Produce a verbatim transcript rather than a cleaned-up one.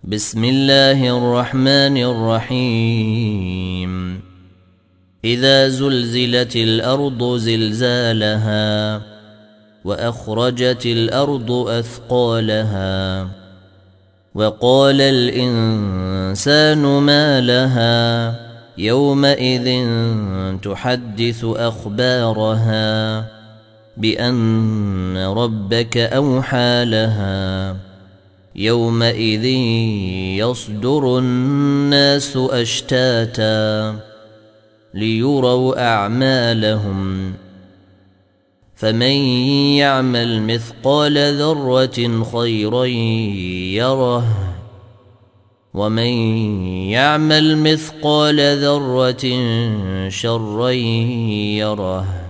بسم الله الرحمن الرحيم إذا زلزلت الأرض زلزالها وأخرجت الأرض أثقالها وقال الإنسان ما لها يومئذ تحدث أخبارها بأن ربك أوحى لها يومئذ يصدر الناس أشتاتا ليروا أعمالهم فمن يعمل مثقال ذرة خيرا يره ومن يعمل مثقال ذرة شرا يره